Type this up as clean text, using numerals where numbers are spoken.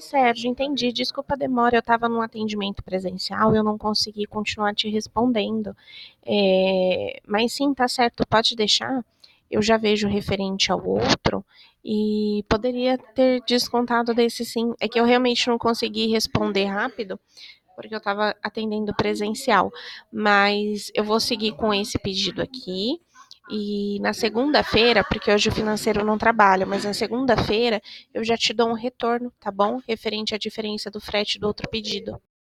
Sérgio, entendi. Desculpa a demora, eu estava num atendimento presencial, eu não consegui continuar te respondendo. Mas sim, tá certo, pode deixar. Eu já vejo referente ao outro e poderia ter descontado desse sim. É que eu realmente não consegui responder rápido, porque eu estava atendendo presencial. Mas eu vou seguir com esse pedido aqui. E na segunda-feira, porque hoje o financeiro não trabalha, mas na segunda-feira eu já te dou um retorno, tá bom? Referente à diferença do frete do outro pedido.